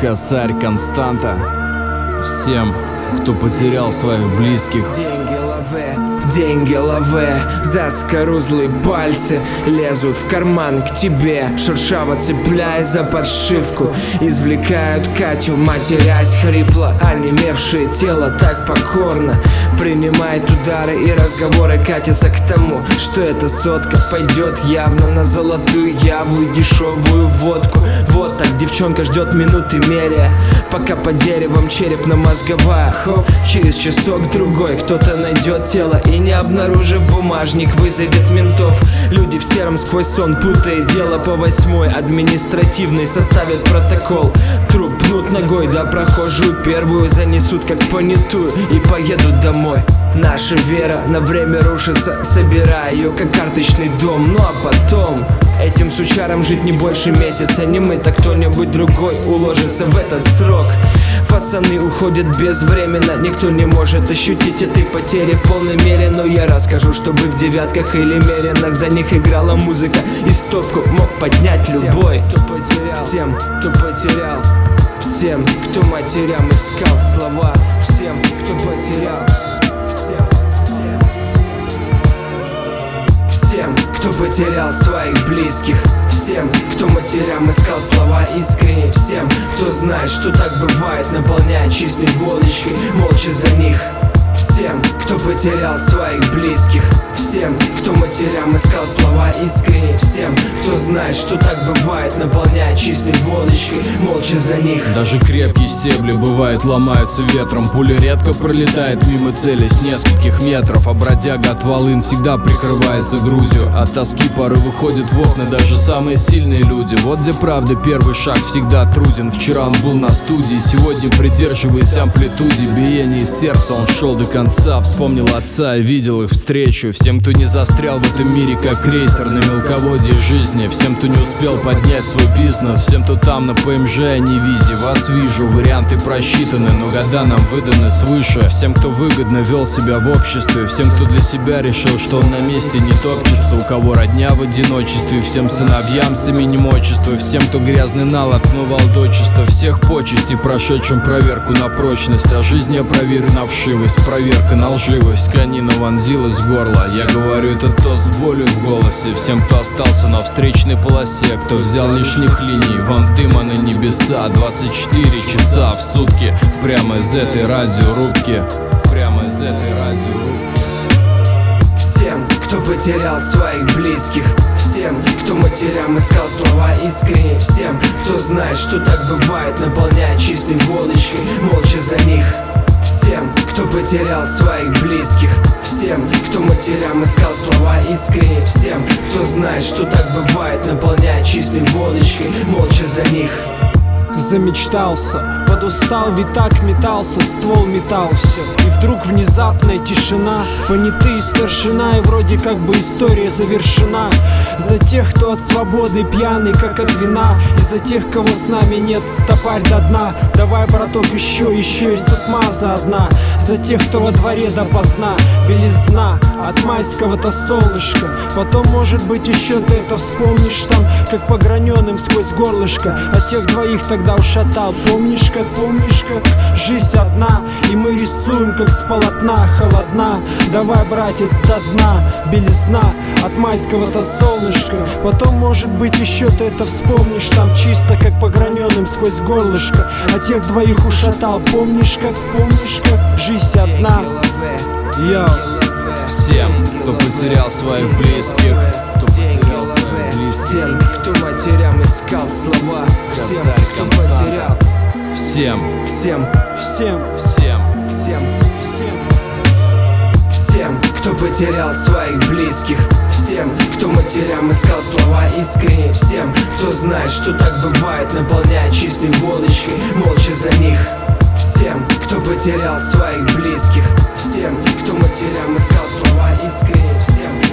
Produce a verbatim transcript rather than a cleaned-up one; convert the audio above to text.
Косарь, Константа. Всем, кто потерял своих близких. Деньги лаве, деньги лаве, заскорузлые пальцы лезут в карман к тебе, шершаво цепляясь за подшивку. Извлекают Катю, матерясь хрипло, онемевшее тело так покорно принимает удары, и разговоры катятся к тому, что эта сотка пойдет явно на золотую яву и дешевую водку. Вот так девчонка ждет минуты меря, пока под деревом черепно-мозговая. Хоп, через часок-другой кто-то найдет тело и, не обнаружив бумажник, вызовет ментов. Люди в сером сквозь сон, путая дело по восьмой административной, составят протокол. Труп пнут ногой, да прохожую первую занесут как понятую и поедут домой. Наша вера на время рушится, собирая ее как карточный дом. Ну а потом этим сучарам жить не больше месяца. Не мы, так кто-нибудь другой уложится в этот срок. Пацаны уходят безвременно, никто не может ощутить этой потери в полной мере. Но я расскажу, чтобы в девятках или меренах за них играла музыка, и стопку мог поднять любой. Всем, кто потерял, всем, кто матерям искал слова, всем, кто потерял, всем, всем, всем, кто потерял своих близких, всем, кто матерям искал слова искренне, всем, кто знает, что так бывает, наполняя чистой водочкой, молча за них. Всем, кто потерял своих близких, всем, кто матерям искал слова искренне, всем, кто знает, что так бывает, наполняя чистой водочкой, молча за них. Даже крепкие стебли бывает ломаются ветром, пуля редко пролетает мимо цели с нескольких метров, а бродяга от волын всегда прикрывается грудью. От тоски поры выходят в окна даже самые сильные люди. Вот где правда первый шаг всегда труден. Вчера он был на студии, сегодня, придерживаясь амплитуде биения сердца, он шел до конца. Вспомнил отца и видел их встречу. Всем, кто не застрял в этом мире как крейсер на мелководье жизни, всем, кто не успел поднять свой бизнес, всем, кто там на ПМЖ, а не визе. Вас вижу, варианты просчитаны, но года нам выданы свыше. Всем, кто выгодно вел себя в обществе, всем, кто для себя решил, что он на месте не топчется, у кого родня в одиночестве, всем сыновьям с именем отчества, всем, кто грязный налог, но валдочество, всех почестей, прошедшим проверку на прочность, а жизнь я проверю на вшивость, проверка на лживость. Конина вонзилась в горло, я говорю этот тост с болью в голосе. Всем, кто остался на встречной полосе, кто взял лишних линий, вам дыма на небеса. Двадцать четыре часа в сутки, прямо из этой радиорубки, прямо из этой радиорубки. Всем, кто потерял своих близких, всем, кто матерям искал слова искренне, всем, кто знает, что так бывает, наполняя чистой водочкой, молча за них. Всем, кто потерял своих близких, всем, кто матерям искал слова искренне, всем, кто знает, что так бывает, наполняя чистой водочкой, молча за них. Замечтался, подустал, ведь так метался, ствол метал все. И вдруг внезапная тишина, понятые старшина, и вроде как бы история завершена. За тех, кто от свободы пьяный, как от вина, и за тех, кого с нами нет, стопарь до дна. Давай, браток, еще, еще есть тут маза одна. За тех, кто во дворе допоздна, белизна от майского-то солнышка. Потом, может быть, еще ты это вспомнишь там, как по граненым сквозь горлышко. От тех двоих тогда ушатал, помнишь как, помнишь как жизнь одна, и мы рисуем как с полотна, холодна. Давай, братец, до дна, белизна от майского-то солнышка. Потом, может быть, еще ты это вспомнишь там, чисто как по граненым сквозь горлышко. От тех двоих ушатал, помнишь как, помнишь как жизнь одна. Йоу. Всем, кто потерял своих близких, кто потерял своих близких, всем, кто матерям искал слова, всем, кто потерял, всем, всем, Всем, всем, всем, всем, всем, кто потерял своих близких, всем, кто матерям искал слова искренне, всем, кто знает, что так бывает, наполняя чистой водочкой, молча за них. Всем, кто потерял своих близких, всем, кто матерям искал слова искренне, всем,